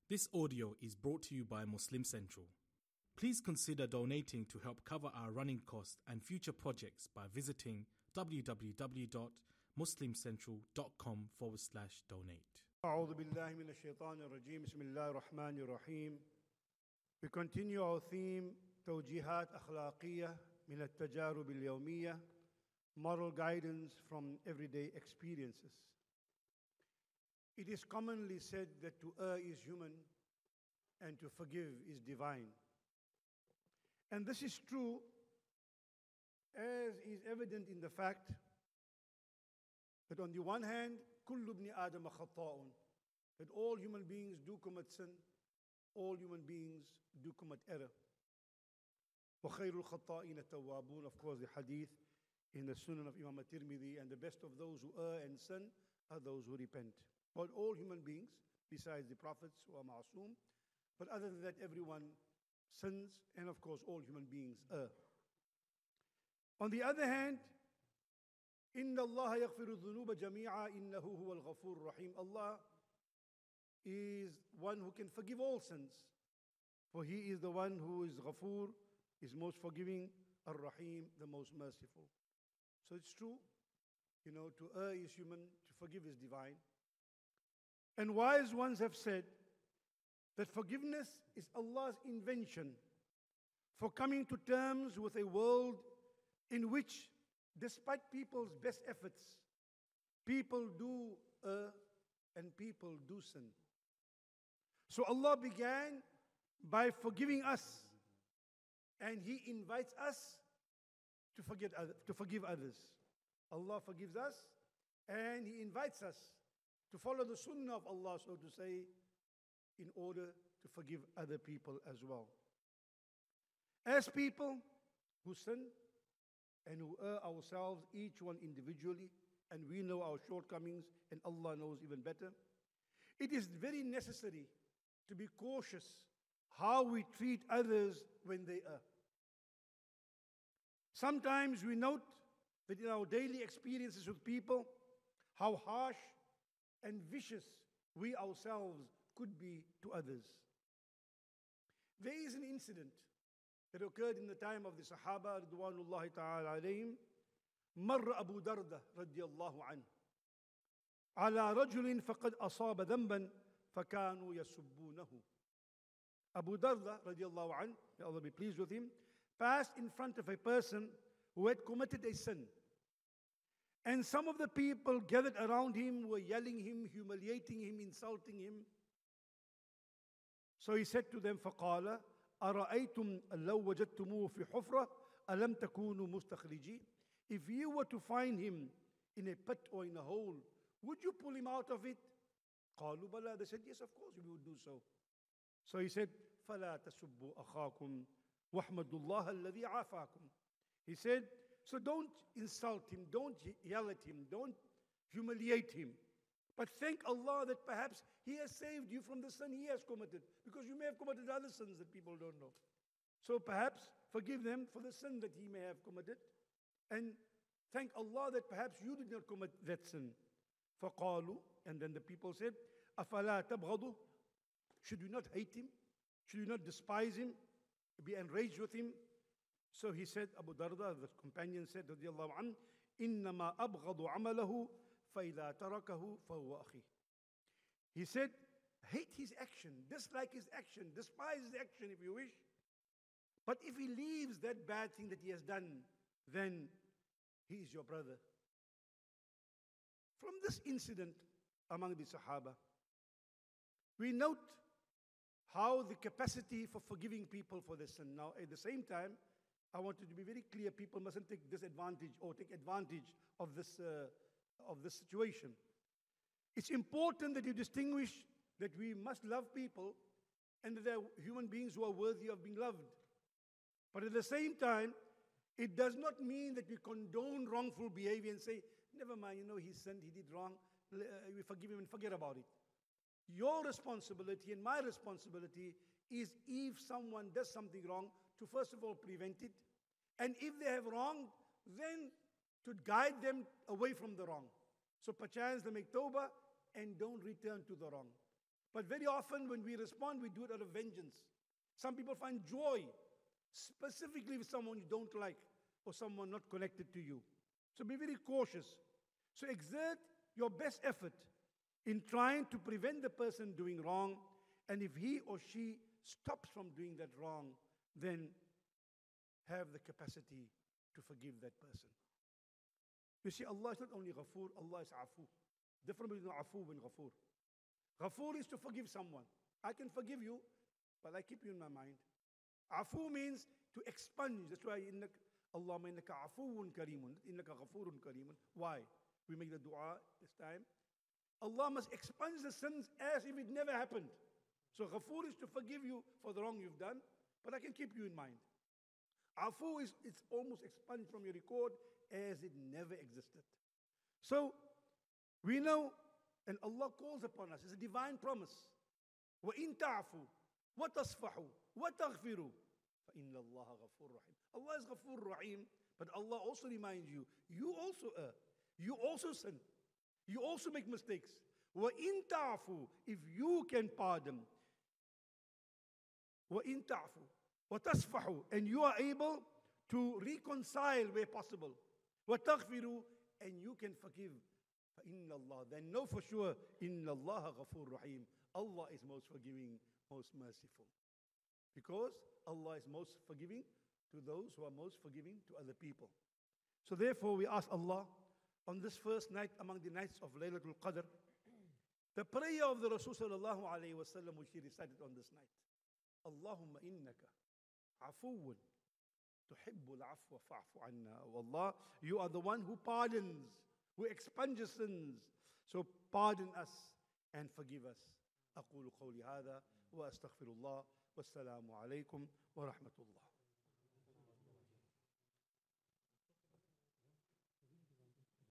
This audio is brought to you by Muslim Central. Please consider donating to help cover our running costs and future projects by visiting www.muslimcentral.com/donate. أعوذ بالله من الشيطان الرجيم بسم الله الرحمن الرحيم. We continue our theme توجيهات أخلاقية من التجارب اليومية, moral guidance from everyday experiences. It is commonly said that to err is human and to forgive is divine. And this is true, as is evident in the fact that on the one hand, كل ابن آدم خطاء, that all human beings do commit sin, all human beings do commit error. وخير الخطائين التوابون, of course the hadith in the Sunan of Imam at-Tirmidhi, and the best of those who err and sin are those who repent. But all human beings, besides the prophets who are ma'asum, but other than that, everyone sins, and of course all human beings err. On the other hand, إِنَّ اللَّهَ يَغْفِرُ الذُّنُوبَ جَمِيعًا إِنَّهُ هُوَ الْغَفُورُ الرَّحِيمُ. Allah is one who can forgive all sins, for He is the one who is Ghafoor, is most forgiving, Ar-Rahim, the most merciful. So it's true, to err is human, to forgive is divine. And wise ones have said that forgiveness is Allah's invention for coming to terms with a world in which, despite people's best efforts, people do err and people do sin. So Allah began by forgiving us, and He invites us to forgive others. Allah forgives us, and He invites us to follow the sunnah of Allah, so to say, in order to forgive other people as well. As people who sin and who err ourselves, each one individually, and we know our shortcomings, and Allah knows even better, it is very necessary to be cautious how we treat others when they err. Sometimes we note that in our daily experiences with people, how harsh and vicious we ourselves could be to others. There is an incident that occurred in the time of the Sahaba Ridwanullahi ta'ala alayhim. مر أبو دردة رضي الله عنه على رجل فقد أصاب ذنبا فكانوا يسبونه. Abu Darda radiallahu anhu, may Allah be pleased with him, passed in front of a person who had committed a sin. And some of the people gathered around him were yelling him, humiliating him, insulting him. So he said to them, فَقَالَ أَرَأَيْتُمْ لَوْ وَجَدْتُمُوهُ فِي حُفْرَةٍ أَلَمْ تَكُونُوا مُسْتَخْرِجِينَ. If you were to find him in a pit or in a hole, would you pull him out of it? قَالُوا بَلَى. They said, yes, of course we would do so. So he said, فَلَا تَسُبُّوا أَخَاكُمْ وَاحْمَدُوا اللَّهَ الَّذِي عَافَاكُمْ. He said, so don't insult him, don't yell at him, don't humiliate him. But thank Allah that perhaps He has saved you from the sin he has committed, because you may have committed other sins that people don't know. So perhaps forgive them for the sin that he may have committed, and thank Allah that perhaps you did not commit that sin. فَقَالُوا, and then the people said, أَفَلَا تَبْغَضُوا. Should you not hate him? Should you not despise him? Be enraged with him? So he said, Abu Darda, the companion said, رضي الله عنه, إِنَّمَا أَبْغَضُ عَمَلَهُ فَإِذَا تَرَكَهُ فَهُوَ أَخِي. He said, hate his action, dislike his action, despise his action if you wish. But if he leaves that bad thing that he has done, then he is your brother. From this incident among the Sahaba, we note how the capacity for forgiving people for their sin. Now, at the same time, I want it to be very clear, people mustn't take disadvantage or take advantage of this situation. It's important that you distinguish that we must love people and that they are human beings who are worthy of being loved. But at the same time, it does not mean that we condone wrongful behavior and say, never mind, he sinned, he did wrong, we forgive him and forget about it. Your responsibility and my responsibility is, if someone does something wrong, to first of all prevent it. And if they have wronged, then to guide them away from the wrong. So perchance they make tawbah and don't return to the wrong. But very often when we respond, we do it out of vengeance. Some people find joy, specifically with someone you don't like or someone not connected to you. So be very cautious. So exert your best effort in trying to prevent the person doing wrong. And if he or she stops from doing that wrong, then have the capacity to forgive that person. You see, Allah is not only Ghafoor, Allah is Afu. Different between Afu and Ghafoor. Ghafoor is to forgive someone. I can forgive you, but I keep you in my mind. Afu means to expunge. That's why Allahumma innaka afuun kareemun, innaka ghafoorun kareemun. Why? We make the dua this time. Allah must expunge the sins as if it never happened. So Ghafoor is to forgive you for the wrong you've done, but I can keep you in mind. Afu is it's almost expunged from your record as it never existed. So we know, and Allah calls upon us. It's a divine promise. وَإِن تَعْفُوا وَتَصْفَحُوا وَتَغْفِرُوا فَإِنَّ اللَّهَ غَفُورٌ رَحِيمٌ. Allah is Ghafoor Rahim, but Allah also reminds you, you also err. You also sin. You also make mistakes. وَإِن تَعْفُوا, if you can pardon, وَإِن تَعْفُوا وَتَصْفَحُوا, and you are able to reconcile where possible, وَتَغْفِرُوا, and you can forgive, فَإِنَّ اللَّهَ, then know for sure, إِنَّ اللَّهَ غَفُورٌ رَحِيمٌ. Allah is most forgiving, most merciful. Because Allah is most forgiving to those who are most forgiving to other people. So therefore we ask Allah, on this first night among the nights of Laylatul Qadr, the prayer of the Rasul sallallahu alayhi wa sallam which he recited on this night. Allahumma innaka afuun tuhibbul afwa fa'fu anna. Oh Allah, you are the one who pardons, who expunges sins. So pardon us and forgive us. أقول قولي هذا وأستغفر الله والسلام عليكم ورحمة الله.